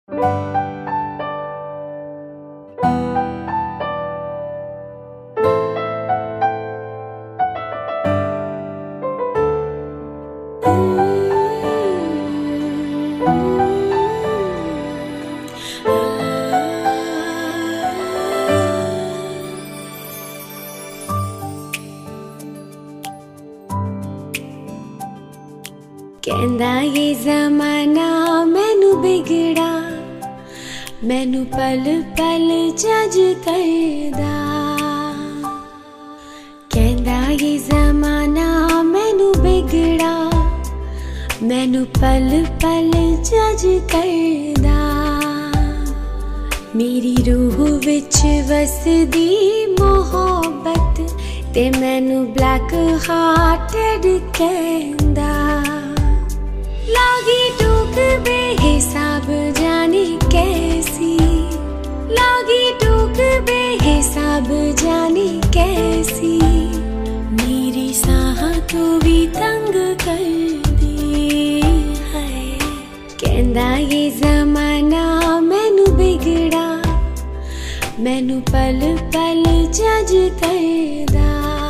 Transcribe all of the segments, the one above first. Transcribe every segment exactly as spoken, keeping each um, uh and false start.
कहंदा ये ज़माना मैनू बिगड़ा, मैनू पल पल जज करदा। कहंदा ये ज़माना मैनू बिगड़ा, मैनू पल पल जज करदा। मेरी रूह विच वसदी मोहब्बत ते मैनू ब्लैक हार्टेड कहंदा। लागी टूक बेहिसाब जाने कैसी, लागी टूक बेहिसाब जाने कैसी। मेरी साह को भी तंग कर दी है। कहंदा ये ज़माना मैनू बिगड़ा, मैनू पल पल जज करदा।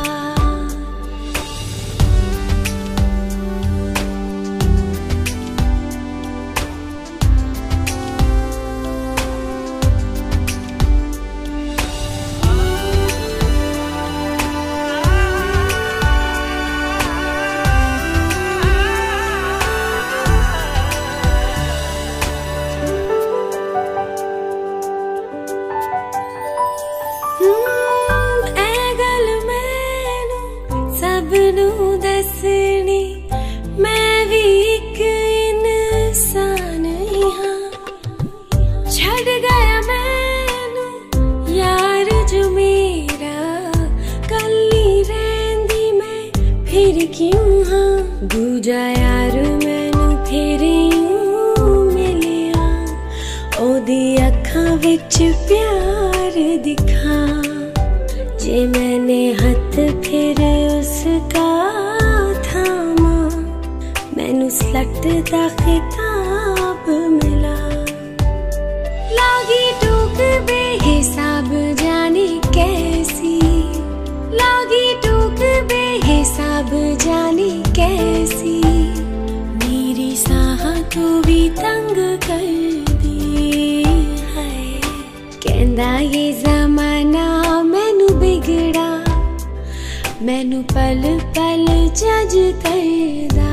दसनी मैं भी एक इंसान ही हाँ। छड़ गया मैनू यार जो मेरा, कल्ली रहंदी मैं फिर क्यों हाँ। दूजा यार मैनू फिर यूं मिलिया, ओदी अखां विच प्यार दिखा। जे मैंने हथ फिर उसका थामा, मैनू स्लट दा खिताब मिला। लागी टूक बेहिसाब जाने कैसी, लागी टूक बेहिसाब जाने कैसी। मेरी साह को भी तंग कर दी है। कहंदा ये ज़माना मैनू बिगड़ा, मैनू पल पल जज करदा।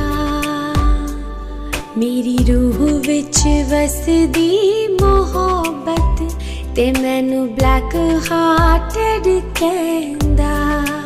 मेरी रूह विच वसदी मोहब्बत ते मैनू ब्लैक हार्टेड कहंदा।